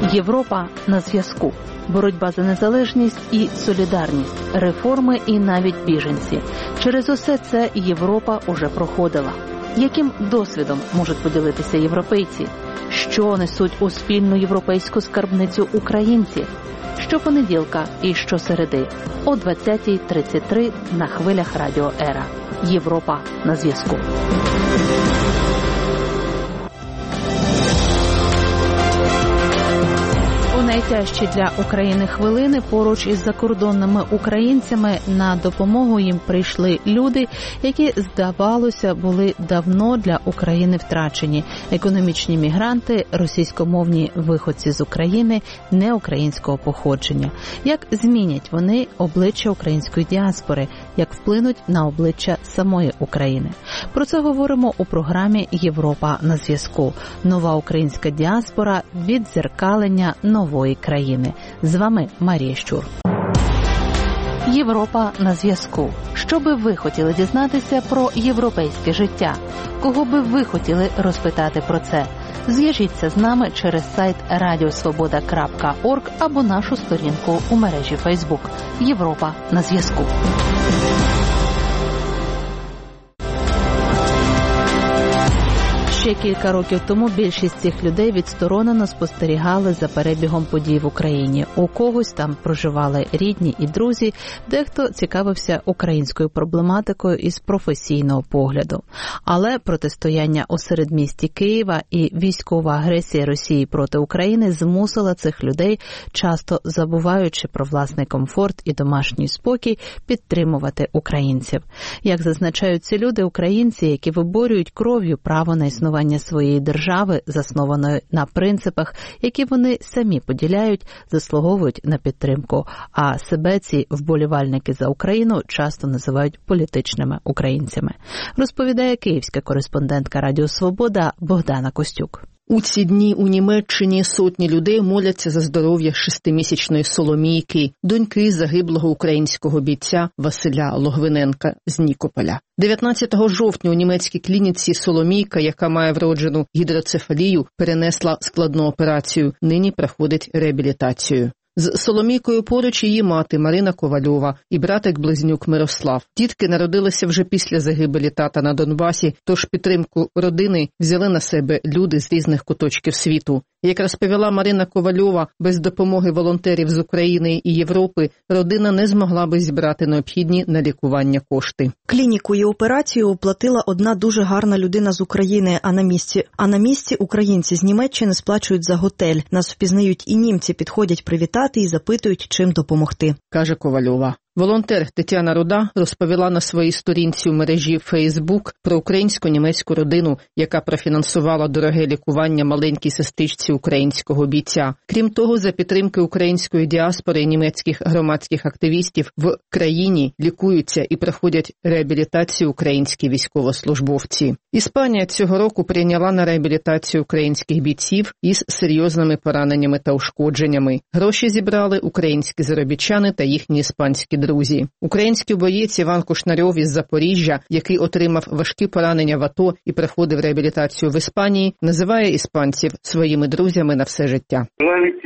Європа на зв'язку. Боротьба за незалежність і солідарність, реформи і навіть біженці. Через усе це Європа уже проходила. Яким досвідом можуть поділитися європейці? Що несуть у спільну європейську скарбницю українці? Щопонеділка і щосереди о 20:33 на хвилях Радіо Ера. Європа на зв'язку. Найтяжчі для України хвилини поруч із закордонними українцями на допомогу їм прийшли люди, які, здавалося, були давно для України втрачені. Економічні мігранти, російськомовні виходці з України, неукраїнського походження. Як змінять вони обличчя української діаспори, як вплинуть на обличчя самої України? Про це говоримо у програмі «Європа на зв'язку». Нова українська діаспора – віддзеркалення нової країни. З вами Марія Щур. Європа на зв'язку. Що би ви хотіли дізнатися про європейське життя? Кого би ви хотіли розпитати про це? Зв'яжіться з нами через сайт radiosvoboda.org або нашу сторінку у мережі Facebook. Європа на зв'язку. Ще кілька років тому більшість цих людей відсторонено спостерігали за перебігом подій в Україні. У когось там проживали рідні і друзі, дехто цікавився українською проблематикою із професійного погляду. Але протистояння у середмісті Києва і військова агресія Росії проти України змусила цих людей, часто забуваючи про власний комфорт і домашній спокій, підтримувати українців. Як зазначають ці люди, українці, які виборюють кров'ю право на існування своєї держави, заснованої на принципах, які вони самі поділяють, заслуговують на підтримку. А себе ці вболівальники за Україну часто називають політичними українцями. Розповідає київська кореспондентка Радіо Свобода Богдана Костюк. У ці дні у Німеччині сотні людей моляться за здоров'я 6-місячної Соломійки, доньки загиблого українського бійця Василя Логвиненка з Нікополя. 19 жовтня у німецькій клініці Соломійка, яка має вроджену гідроцефалію, перенесла складну операцію. Нині проходить реабілітацію. З Соломійкою поруч її мати Марина Ковальова і братик-близнюк Мирослав. Дітки народилися вже після загибелі тата на Донбасі, тож підтримку родини взяли на себе люди з різних куточків світу. Як розповіла Марина Ковальова, без допомоги волонтерів з України і Європи родина не змогла би зібрати необхідні на лікування кошти. Клініку і операцію оплатила одна дуже гарна людина з України, а на місці українці з Німеччини сплачують за готель. Нас впізнають і німці, підходять привітати і запитують, чим допомогти, каже Ковальова. Волонтер Тетяна Руда розповіла на своїй сторінці у мережі Facebook про українсько-німецьку родину, яка профінансувала дороге лікування маленькій сестричці українського бійця. Крім того, за підтримки української діаспори і німецьких громадських активістів в країні лікуються і проходять реабілітацію українські військовослужбовці. Іспанія цього року прийняла на реабілітацію українських бійців із серйозними пораненнями та ушкодженнями. Гроші зібрали українські заробітчани та їхні іспанські друзі. Український боєць Іван Кушнарьов із Запоріжжя, який отримав важкі поранення в АТО і проходив реабілітацію в Іспанії, називає іспанців своїми друзями на все життя. Навіть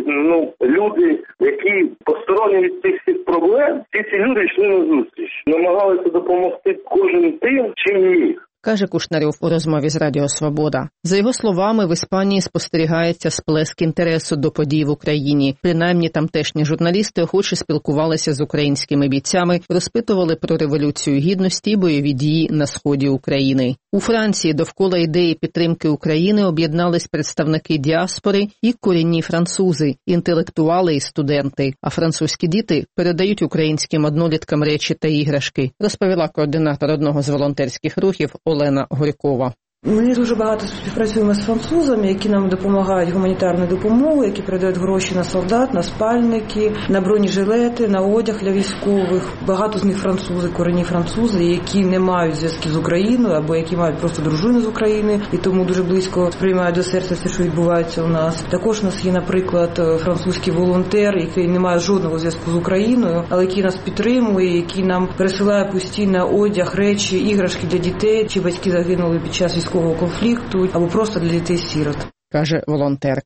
люди, які посторонні від цих всіх проблем, ці люди йшли на зустріч, намагалися допомогти кожен тим, чим міг. Каже Кушнарьов у розмові з Радіо Свобода. За його словами, в Іспанії спостерігається сплеск інтересу до подій в Україні. Принаймні, тамтешні журналісти охоче спілкувалися з українськими бійцями, розпитували про Революцію Гідності і бойові дії на сході України. У Франції довкола ідеї підтримки України об'єднались представники діаспори і корінні французи, інтелектуали і студенти. А французькі діти передають українським одноліткам речі та іграшки, розповіла координатор одного з волонтерських рухів Олена Горькова. Ми дуже багато співпрацюємо з французами, які нам допомагають гуманітарною допомогою, які передають гроші на солдат, на спальники, на бронежилети, на одяг для військових. Багато з них французи, корінні французи, які не мають зв'язків з Україною або які мають просто дружину з України і тому дуже близько сприймають до серця все, що відбувається у нас. Також у нас є, наприклад, французький волонтер, який не має жодного зв'язку з Україною, але який нас підтримує, який нам пересилає постійно одяг, речі, іграшки для дітей, чи батьки загинули під час військового конфлікту, або просто для дітей-сірот. Каже волонтерка.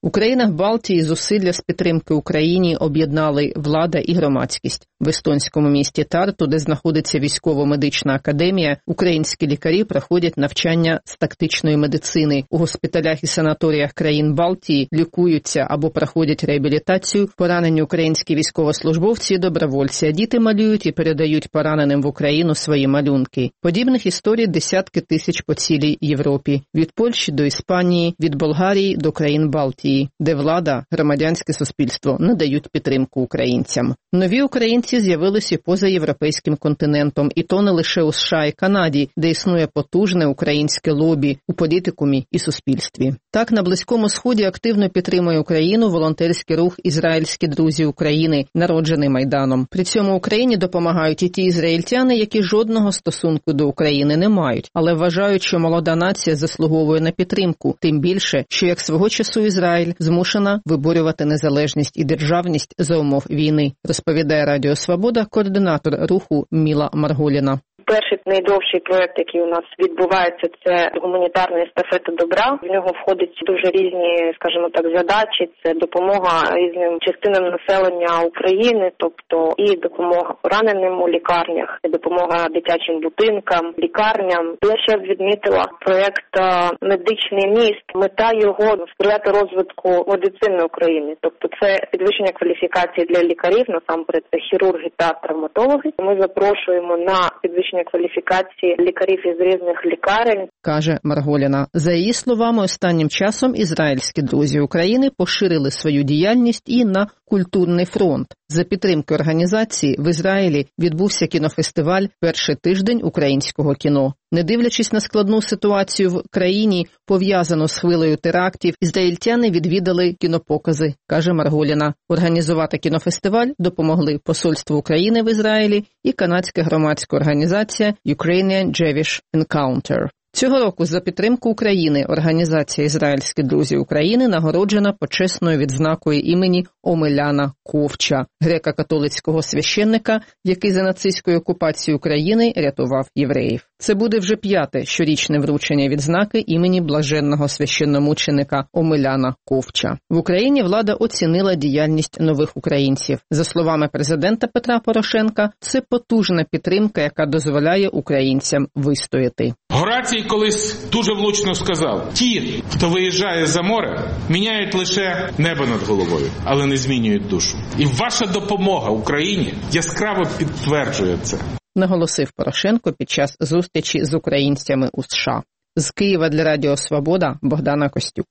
У країнах Балтії зусилля з підтримки Україні об'єднали влада і громадськість. В естонському місті Тарту, де знаходиться військово-медична академія, українські лікарі проходять навчання з тактичної медицини. У госпіталях і санаторіях країн Балтії лікуються або проходять реабілітацію поранені українські військовослужбовці і добровольці, а діти малюють і передають пораненим в Україну свої малюнки. Подібних історій десятки тисяч по цілій Європі. Від Польщі до Іспанії, від Болгарії до країн Балтії, де влада, громадянське суспільство надають підтримку українцям. Нові українці з'явилися поза європейським континентом, і то не лише у США і Канаді, де існує потужне українське лобі у політикумі і суспільстві. Так, на Близькому Сході активно підтримує Україну волонтерський рух «Ізраїльські друзі України», народжений Майданом. При цьому Україні допомагають і ті ізраїльтяни, які жодного стосунку до України не мають, але вважають, що молода нація заслуговує на підтримку, тим більше, що як свого часу Ізраїль змушена виборювати незалежність і державність за умов війни, розповідає Радіо Свобода координатор руху Міла Марголіна. Перший найдовший проєкт, який у нас відбувається, це гуманітарна естафета добра. В нього входять дуже різні, скажімо так, задачі. Це допомога різним частинам населення України, тобто і допомога пораненим у лікарнях, і допомога дитячим будинкам, лікарням. Я ще відмітила проєкт «Медичний міст». Мета його – сприяти розвитку медицини України. Тобто це підвищення кваліфікації для лікарів, насамперед це хірурги та травматологи. Ми запрошуємо на підвищення кваліфікації лікарів із різних лікарень, каже Марголіна. За її словами, останнім часом ізраїльські друзі України поширили свою діяльність і на культурний фронт. За підтримки організації в Ізраїлі відбувся кінофестиваль «Перший тиждень українського кіно». Не дивлячись на складну ситуацію в країні, пов'язану з хвилею терактів, ізраїльтяни відвідали кінопокази, каже Марголіна. Організувати кінофестиваль допомогли Посольство України в Ізраїлі і канадська громадська організація Ukrainian Jewish Encounter. Цього року за підтримку України організація «Ізраїльські друзі України» нагороджена почесною відзнакою імені Омеляна Ковча, греко-католицького священника, який за нацистською окупацією України рятував євреїв. Це буде вже 5-те щорічне вручення відзнаки імені блаженного священномученика Омеляна Ковча. В Україні влада оцінила діяльність нових українців. За словами президента Петра Порошенка, це потужна підтримка, яка дозволяє українцям вистояти. Горацій колись дуже влучно сказав: ті, хто виїжджає за море, міняють лише небо над головою, але не змінюють душу. І ваша допомога Україні яскраво підтверджує це. Наголосив Порошенко під час зустрічі з українцями у США. З Києва для Радіо Свобода Богдана Костюк.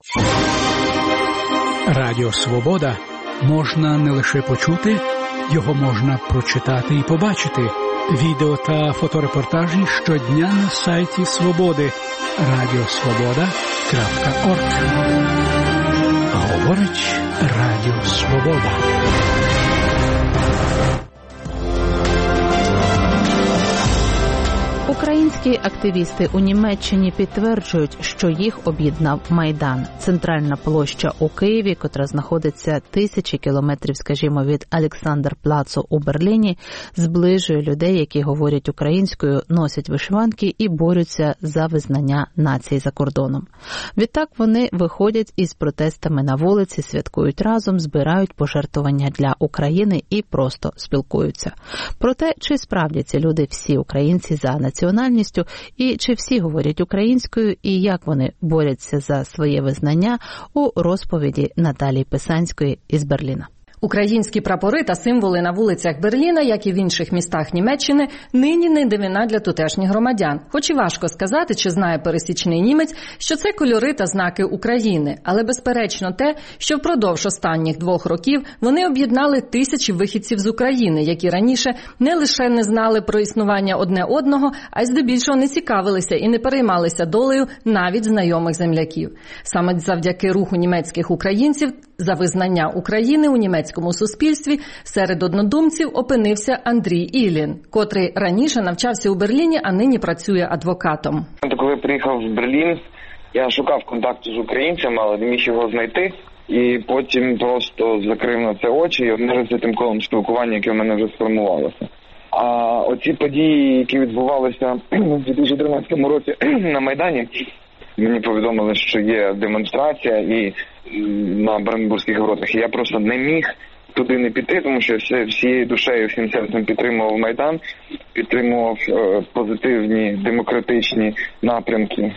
Радіо Свобода можна не лише почути, його можна прочитати і побачити. Відео та фоторепортажі щодня на сайті Свободи radiosvoboda.org. Говорить Радіо Свобода. Українські активісти у Німеччині підтверджують, що їх об'єднав Майдан. Центральна площа у Києві, котра знаходиться тисячі кілометрів, скажімо, від Олександр-Плацу у Берліні, зближує людей, які говорять українською, носять вишиванки і борються за визнання нації за кордоном. Відтак вони виходять із протестами на вулиці, святкують разом, збирають пожертвування для України і просто спілкуються. Про те, чи справді ці люди всі українці за національністю, і чи всі говорять українською, і як вони борються за своє визнання, у розповіді Наталії Писанської із Берліна. Українські прапори та символи на вулицях Берліна, як і в інших містах Німеччини, нині не дивина для тутешніх громадян. Хоч і важко сказати, чи знає пересічний німець, що це кольори та знаки України. Але безперечно те, що впродовж останніх 2 років вони об'єднали тисячі вихідців з України, які раніше не лише не знали про існування одне одного, а й здебільшого не цікавилися і не переймалися долею навіть знайомих земляків. Саме завдяки руху німецьких українців за визнання України у німецькому суспільстві серед однодумців опинився Андрій Ілін, котрий раніше навчався у Берліні, а нині працює адвокатом. Коли я приїхав в Берлін, я шукав контакту з українцями, але не міг його знайти. І потім просто закрив на це очі і обмежився тим колом спілкування, яке в мене вже сформувалося. А оці події, які відбувалися у 2013 році на Майдані, мені повідомили, що є демонстрація, і на Бранденбурзьких воротах. І я просто не міг туди не піти, тому що всією душею, всім серцем підтримував Майдан, підтримував позитивні, демократичні напрямки.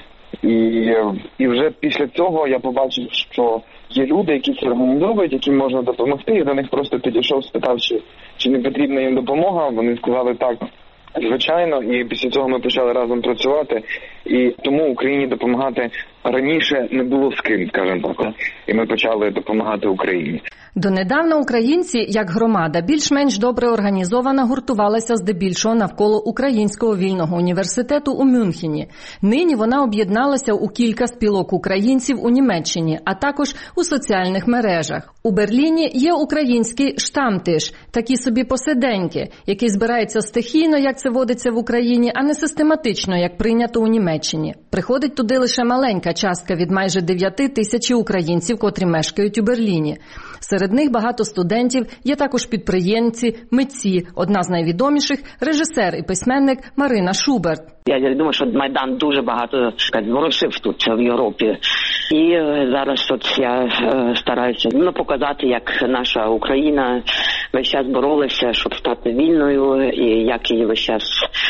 І вже після цього я побачив, що є люди, які це організовують, яким можна допомогти. Я до них просто підійшов, спитав, чи не потрібна їм допомога. Вони сказали так, звичайно, і після цього ми почали разом працювати. І тому Україні допомагати раніше не було з ким, скажімо так. І ми почали допомагати Україні. Донедавна українці, як громада, більш-менш добре організована, гуртувалася здебільшого навколо Українського вільного університету у Мюнхені. Нині вона об'єдналася у кілька спілок українців у Німеччині, а також у соціальних мережах. У Берліні є український штамтиш, такі собі посиденьки, який збирається стихійно, як це водиться в Україні, а не систематично, як прийнято у Німеччині. Приходить туди лише маленька частка від майже 9 тисяч українців, котрі мешкають у Берліні. Серед них багато студентів, є також підприємці, митці. Одна з найвідоміших – режисер і письменник Марина Шуберт. Я думаю, що Майдан дуже багато зворушив тут, в Європі. І зараз от я стараюся показати, як наша Україна весь час боролася, щоб стати вільною, і як її весь час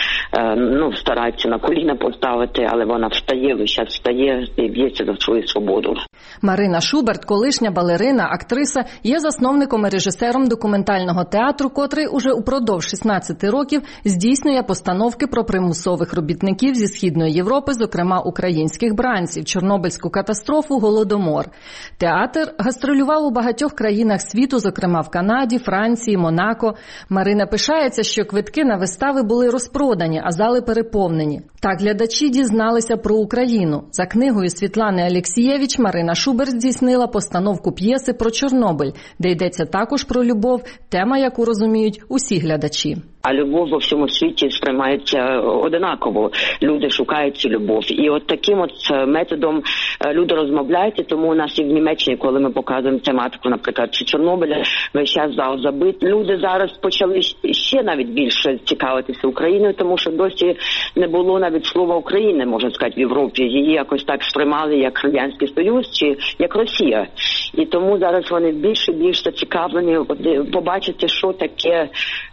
стараються на коліна поставити, але вона встає, весь встає і б'ється за свою свободу. Марина Шуберт, колишня балерина, актриса, є засновником і режисером документального театру, котрий уже упродовж 16 років здійснює постановки про примусових робітників зі Східної Європи, зокрема українських бранців, Чорнобильську катастрофу, Голодомор. Театр гастролював у багатьох країнах світу, зокрема в Канаді, Франції, Монако. Марина пишається, що квитки на вистави були розпродані, а зали переповнені. Так глядачі дізналися про Україну. За книгою Світлани Алєксієвич Марина Шуберт здійснила постановку п'єси про Чорнобиль, де йдеться також про любов, тема, яку розуміють усі глядачі. А любов во всьому світі сприймається одинаково. Люди шукають цю любов. І от таким от методом люди розмовляють, і тому у нас і в Німеччині, коли ми показуємо тематику, наприклад, чи Чорнобиля, весь час зал забит. Люди зараз почали ще навіть більше цікавитися Україною, тому що досі не було навіть слова України, можна сказати, в Європі. Її якось так сприймали, як Радянський Союз чи як Росія. І тому зараз вони більше і більше зацікавлені побачити, що таке,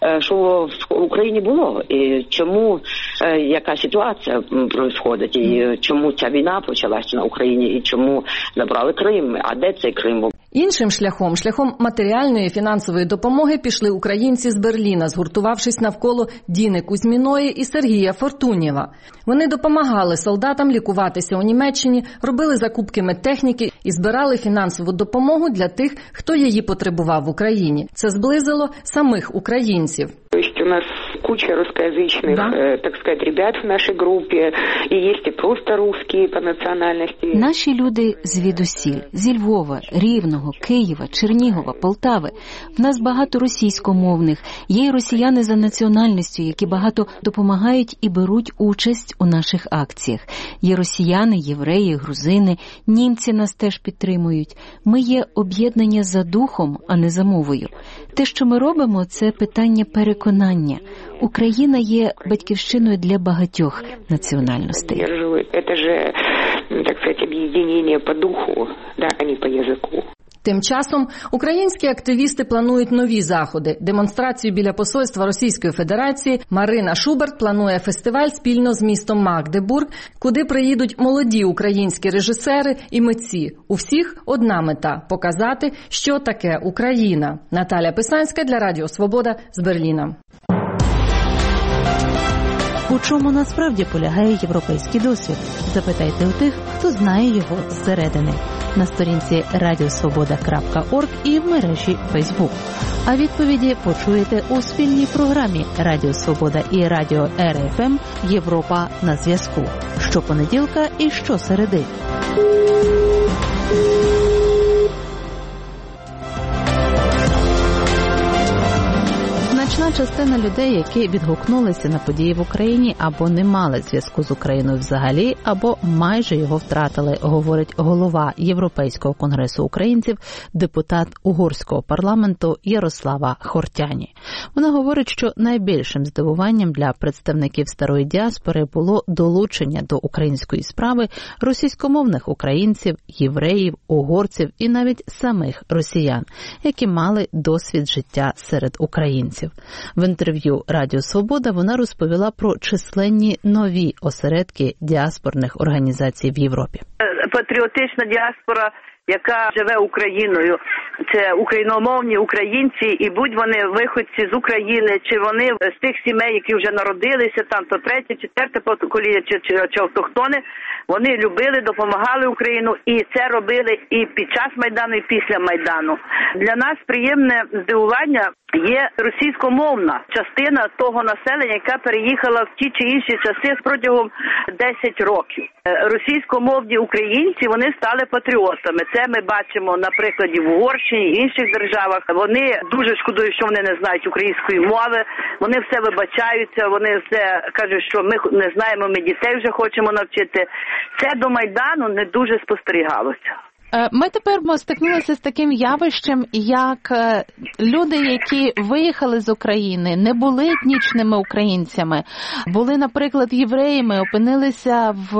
що в Україні було, і чому, яка ситуація відбувається, і чому ця війна почалася на Україні, і чому забрали Крим, а де цей Крим? Іншим шляхом матеріальної і фінансової допомоги пішли українці з Берліна, згуртувавшись навколо Діни Кузьміної і Сергія Фортунєва. Вони допомагали солдатам лікуватися у Німеччині, робили закупки медтехніки і збирали фінансову допомогу для тих, хто її потребував в Україні. Це зблизило самих українців. У нас куча русскоязычных, так сказать, ребят в нашей группе, и есть и просто русские по национальности. Наші люди звідусіль, зі Львова, Рівного, Києва, Чернігова, Полтави. В нас багато російськомовних, є й росіяни за національністю, які багато допомагають і беруть участь у наших акціях. Є росіяни, євреї, грузини, німці нас теж підтримують. Ми є об'єднання за духом, а не за мовою. Те, що ми робимо, це питання переконання. Україна є батьківщиною для багатьох національностей. Це ж, так сказати, об'єднання по духу, а не по язику. Тим часом українські активісти планують нові заходи. Демонстрацію біля посольства Російської Федерації. Марина Шуберт планує фестиваль спільно з містом Магдебург, куди приїдуть молоді українські режисери і митці. У всіх одна мета – показати, що таке Україна. Наталя Писанська для Радіо Свобода з Берліна. У чому насправді полягає європейський досвід? Запитайте у тих, хто знає його зсередини. На сторінці radiosvoboda.org і в мережі Facebook. А відповіді почуєте у спільній програмі Радіо Свобода і Радіо РФМ «Європа на зв'язку» щопонеділка і щосереди. Значна Значна частина людей, які відгукнулися на події в Україні, або не мали зв'язку з Україною взагалі, або майже його втратили, говорить голова Європейського конгресу українців, депутат угорського парламенту Ярослава Хортяні. Вона говорить, що найбільшим здивуванням для представників старої діаспори було долучення до української справи російськомовних українців, євреїв, угорців і навіть самих росіян, які мали досвід життя серед українців. В інтерв'ю Радіо Свобода вона розповіла про численні нові осередки діаспорних організацій в Європі. Патріотична діаспора, яка живе Україною, це україномовні українці, і будь вони виходці з України, чи вони з тих сімей, які вже народилися, там то третє, четверте покоління, чи автохтони, вони любили, допомагали Україну, і це робили і під час Майдану, і після Майдану. Для нас приємне здивування є російськомовна частина того населення, яка переїхала в ті чи інші часи протягом 10 років. Російськомовні українці, вони стали патріотами. Це ми бачимо на прикладі в Угорщині, інших державах. Вони дуже шкодують, що вони не знають української мови. Вони все вибачаються, вони все кажуть, що ми не знаємо, ми дітей вже хочемо навчити. Це до Майдану не дуже спостерігалося. Ми тепер стикнулися з таким явищем, як люди, які виїхали з України, не були етнічними українцями, були, наприклад, євреями, опинилися в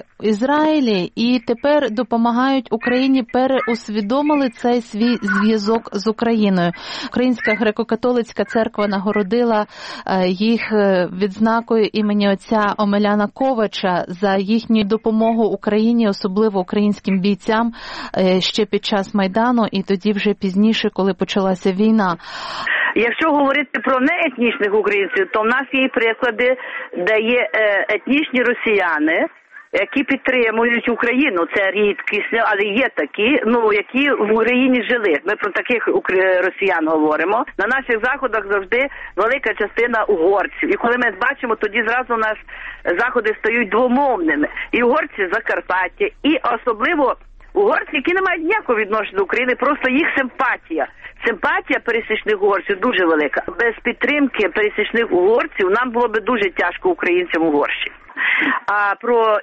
Ізраїлі і тепер допомагають Україні, переусвідомили цей свій зв'язок з Україною. Українська греко-католицька церква нагородила їх відзнакою імені отця Омеляна Ковача за їхню допомогу Україні, особливо українським бійцям, ще під час Майдану і тоді вже пізніше, коли почалася війна. Якщо говорити про неетнічних українців, то в нас є приклади, де є етнічні росіяни, які підтримують Україну. Це рідкісно, але є такі, які в Україні жили. Ми про таких росіян говоримо. На наших заходах завжди велика частина угорців. І коли ми бачимо, тоді зразу у нас заходи стають двомовними. І угорці Закарпаття, і особливо угорці, які не мають ніякого відношення до України, просто їх симпатія. Симпатія пересічних угорців дуже велика. Без підтримки пересічних угорців нам було б дуже тяжко українцям Угорщині. А про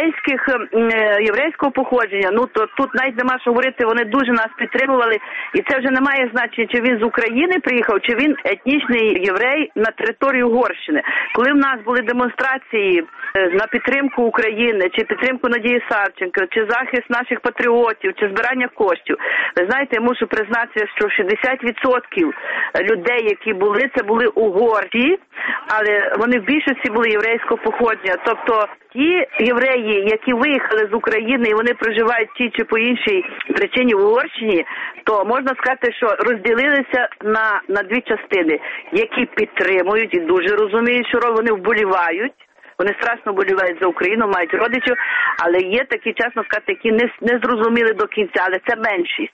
єврейського походження, то тут навіть нема що говорити, вони дуже нас підтримували. І це вже не має значення, чи він з України приїхав, чи він етнічний єврей на території Угорщини. Коли в нас були демонстрації на підтримку України, чи підтримку Надії Савченко, чи захист наших патріотів, чи збирання коштів, ви знаєте, я мушу признатися, що 60% людей, які були, це були угорці, але вони в більшості були єврейського походження. Тобто ті євреї, які виїхали з України і вони проживають ті чи по іншій причині в Угорщині, то можна сказати, що розділилися на дві частини, які підтримують і дуже розуміють, що вони вболівають. Вони страшно болівають за Україну, мають родичів, але є такі, чесно сказати, які не зрозуміли до кінця, але це меншість.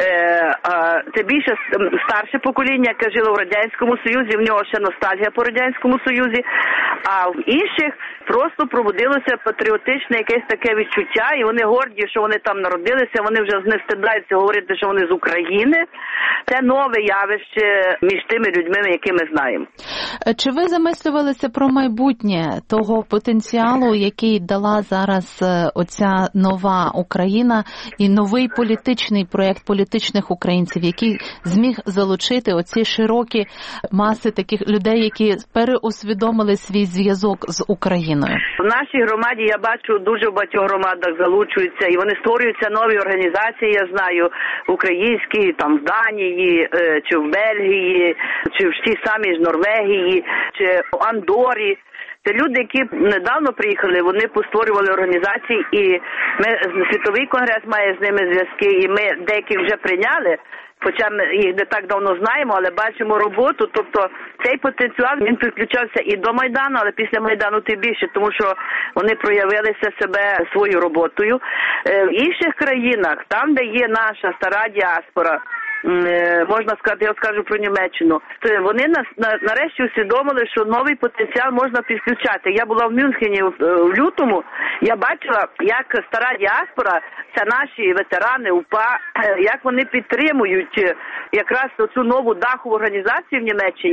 Це більше старше покоління, яке жило в Радянському Союзі, в нього ще ностальгія по Радянському Союзі, а в інших просто пробудилося патріотичне якесь таке відчуття, і вони горді, що вони там народилися, вони вже не встидаються говорити, що вони з України. Це нове явище між тими людьми, які ми знаємо. Чи ви замислювалися про майбутнє того потенціалу, який дала зараз оця нова Україна і новий політичний проєкт політичних українців, який зміг залучити оці широкі маси таких людей, які переусвідомили свій зв'язок з Україною? В нашій громаді, я бачу, дуже в багатьох громадах залучуються, і вони створюються нові організації, я знаю, українські, там в Данії, чи в Бельгії, чи в тій самій ж Норвегії, чи в Андорі. Це люди, які недавно приїхали, вони постворювали організації, і Світовий конгрес має з ними зв'язки, і ми деяких вже прийняли, хоча ми їх не так давно знаємо, але бачимо роботу. Тобто цей потенціал, він підключався і до Майдану, але після Майдану тим більше, тому що вони проявилися себе своєю роботою. В інших країнах, там, де є наша стара діаспора, можна сказати, я скажу про Німеччину, вони нарешті усвідомили, що новий потенціал можна підключати. Я була в Мюнхені в лютому, я бачила, як стара діаспора, це наші ветерани УПА, як вони підтримують якраз цю нову дахову організацію в Німеччині.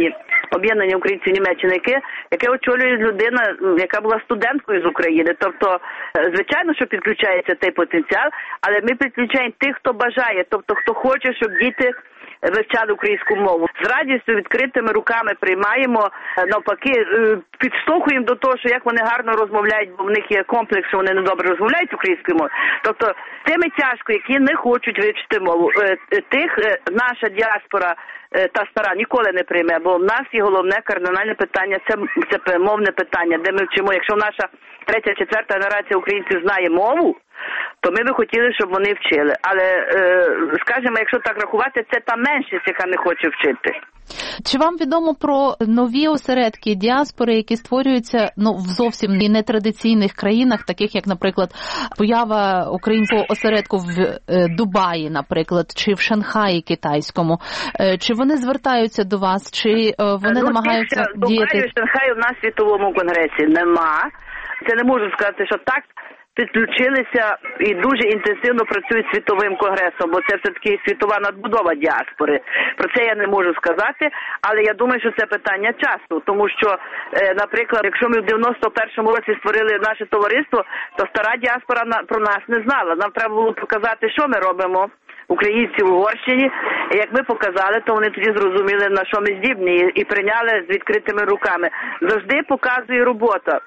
об'єднання українців Німеччини, яке очолює людина, яка була студенткою з України. Тобто, звичайно, що підключається цей потенціал, але ми підключаємо тих, хто бажає, тобто хто хоче, щоб діти вивчали українську мову. З радістю, відкритими руками приймаємо, навпаки, підштовхуємо до того, що як вони гарно розмовляють, бо в них є комплекс, що вони недобре розмовляють українською мовою. Тобто, тими тяжко, які не хочуть вивчити мову, тих наша діаспора та стара ніколи не прийме, бо в нас є головне кардинальне питання, це мовне питання, де ми вчимо. Якщо наша третя, четверта генерація українців знає мову, то ми би хотіли, щоб вони вчили. Але, скажімо, якщо так рахувати, це та меншість, яка не хоче вчити. Чи вам відомо про нові осередки діаспори, які створюються в зовсім нетрадиційних країнах, таких як, наприклад, поява українського осередку в Дубаї, наприклад, чи в Шанхаї китайському? Чи вони звертаються до вас, чи вони намагаються діяти? Дубаї, Шанхаї в нас в світовому конгресі нема. Це не можу сказати, що так підключилися і дуже інтенсивно працюють світовим конгресом, бо це все-таки світова надбудова діаспори. Про це я не можу сказати, але я думаю, що це питання часу, тому що, наприклад, якщо ми в 91-му році створили наше товариство, то стара діаспора про нас не знала. Нам треба було показати, що ми робимо, українці в Угорщині. І як ми показали, то вони тоді зрозуміли, на що ми здібні, і прийняли з відкритими руками. Завжди показує робота.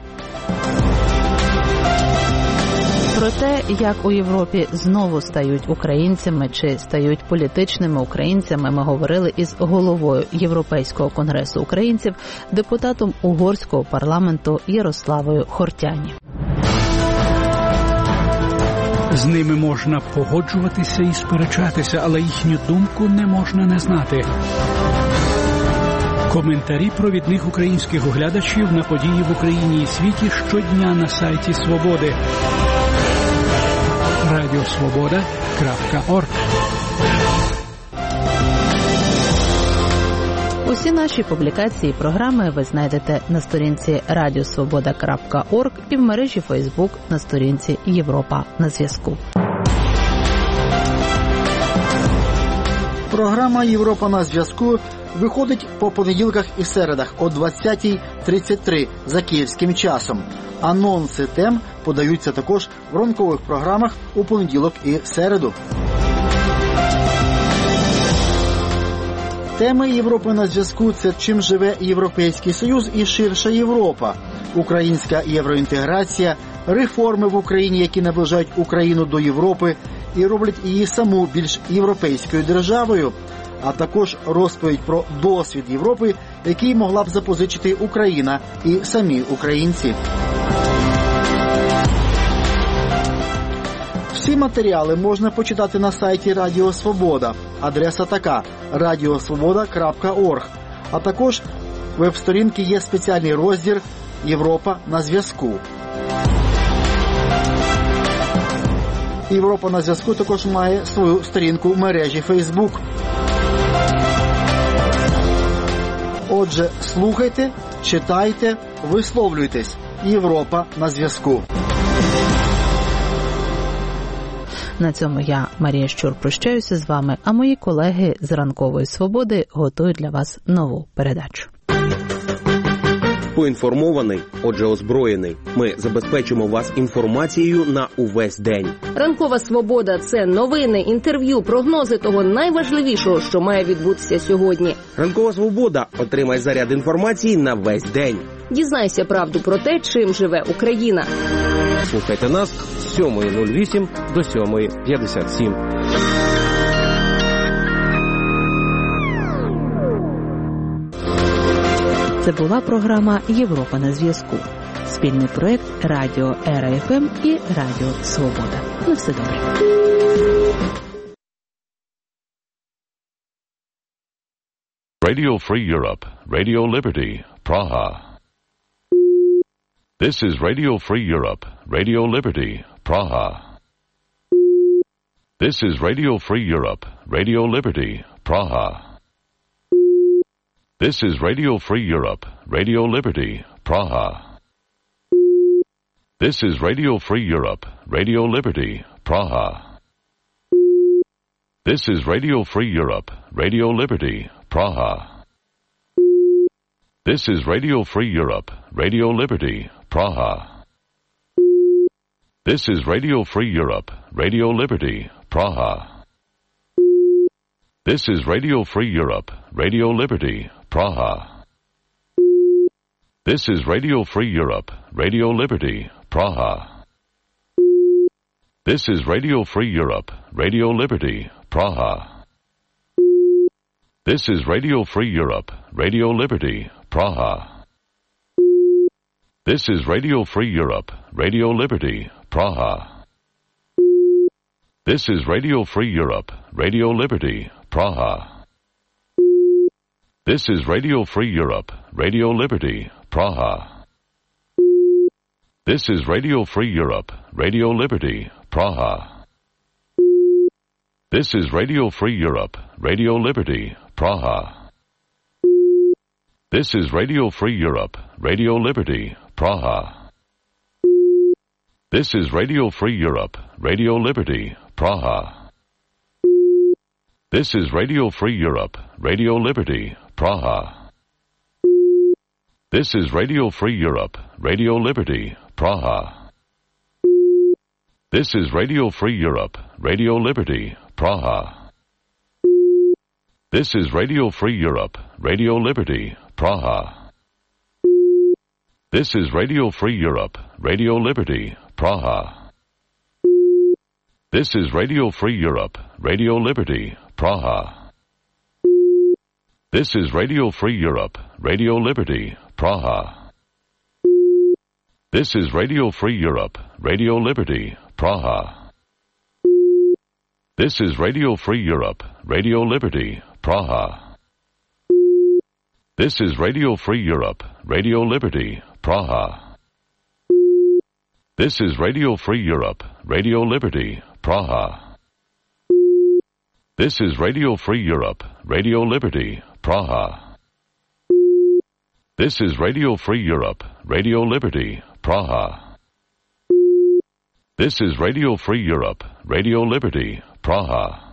Про те, як у Європі знову стають українцями чи стають політичними українцями, ми говорили із головою Європейського конгресу українців, депутатом угорського парламенту Ярославою Хортяні. З ними можна погоджуватися і сперечатися, але їхню думку не можна не знати. Коментарі провідних українських оглядачів на події в Україні і світі щодня на сайті Свободи. radiosvoboda.org. Усі наші публікації і програми ви знайдете на сторінці radiosvoboda.org і в мережі Facebook на сторінці Європа на зв'язку. Програма «Європа на зв'язку» виходить по понеділках і середах о 20:33 за київським часом. Анонси тем подаються також в ранкових програмах у понеділок і середу. Теми «Європи на зв'язку» – це чим живе Європейський Союз і ширша Європа, українська євроінтеграція, реформи в Україні, які наближають Україну до Європи і роблять її саму більш європейською державою, а також розповідь про досвід Європи, який могла б запозичити Україна і самі українці. Всі матеріали можна почитати на сайті Радіо Свобода. Адреса така – radiosvoboda.org. А також веб-сторінки є спеціальний розділ «Європа на зв'язку». «Європа на зв'язку» також має свою сторінку в мережі Facebook. Отже, слухайте, читайте, висловлюйтесь. «Європа на зв'язку». На цьому я, Марія Щур, прощаюся з вами, а мої колеги з «Ранкової свободи» готують для вас нову передачу. Поінформований, отже озброєний. Ми забезпечимо вас інформацією на увесь день. «Ранкова свобода» – це новини, інтерв'ю, прогнози того найважливішого, що має відбутися сьогодні. «Ранкова свобода» – отримай заряд інформації на весь день. Дізнайся правду про те, чим живе Україна. Слухайте нас з 7:08 до 7:57. Це була програма «Європа на зв'язку». Спільний проєкт Радіо РФМ і Радіо Свобода. На все добре. Radio Free Europe, Radio Liberty, Praha. This is Radio Free Europe, Radio Liberty, Praha. This is Radio Free Europe, Radio Liberty, Praha. This is Radio Free Europe, Radio Liberty, Praha. This is Radio Free Europe, Radio Liberty, Praha. This is Radio Free Europe, Radio Liberty, Praha. This is Radio Free Europe, Radio Liberty, Praha. This is Radio Free Europe, Radio Liberty, Praha. This is Radio Free Europe, Radio Liberty, Praha. This is Radio Free Europe, Radio Liberty, Praha. This is Radio Free Europe, Radio Liberty, Praha. This is Radio Free Europe, Radio Liberty, Praha. This is Radio Free Europe, Radio Liberty, Praha. This is Radio Free Europe, Radio Liberty, Praha. This is Radio Free Europe, Radio Liberty, Praha. This is Radio Free Europe, Radio Liberty, Praha. This is Radio Free Europe, Radio Liberty, Praha. This is Radio Free Europe, Radio Liberty, Praha. This is Radio Free Europe, Radio Liberty, Praha. This is Radio Free Europe, Radio Liberty, Praha. This is Radio Free Europe, Radio Liberty, Praha. This is Radio Free Europe, Radio Liberty, Praha. This is Radio Free Europe, Radio Liberty, Praha. This is Radio Free Europe, Radio Liberty, Praha. This is Radio Free Europe, Radio Liberty, Praha. This is Radio Free Europe, Radio Liberty, Praha. This is Radio Free Europe, Radio Liberty, Praha. This is Radio Free Europe, Radio Liberty, Praha. This is Radio Free Europe, Radio Liberty, Praha. This is Radio Free Europe, Radio Liberty, Praha. This is Radio Free Europe, Radio Liberty, Praha. This is Radio Free Europe, Radio Liberty, Praha. This is Radio Free Europe, Radio Liberty, Praha.